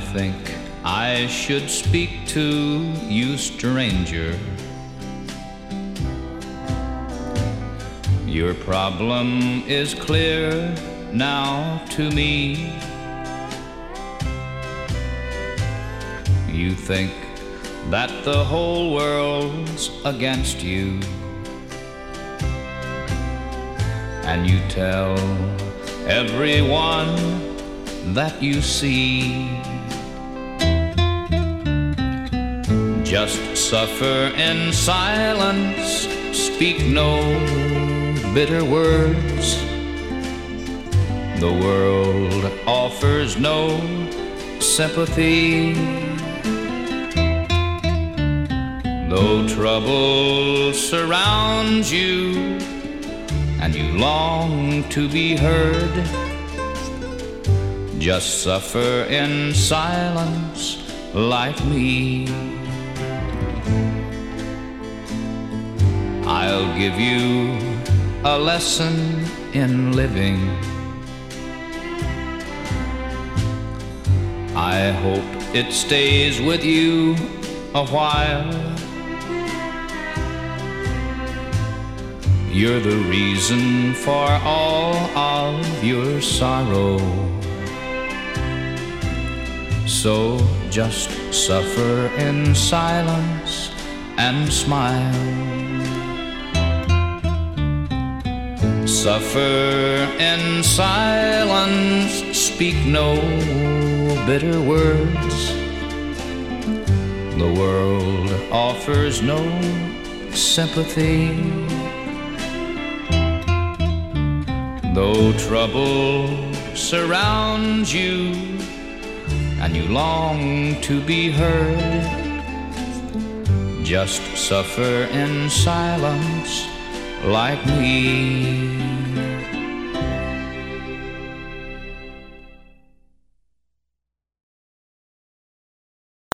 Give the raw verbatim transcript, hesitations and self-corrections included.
think I should speak to you, stranger. Your problem is clear now to me. You think that the whole world's against you, and you tell everyone that you see. Just suffer in silence, speak no bitter words. The world offers no sympathy. Though trouble surrounds you and you long to be heard, just suffer in silence like me. I'll give you a lesson in living. I hope it stays with you a while. You're the reason for all of your sorrow. So just suffer in silence and smile. Suffer in silence, speak no bitter words. The world offers no sympathy. Though trouble surrounds you and you long to be heard, just suffer in silence like me.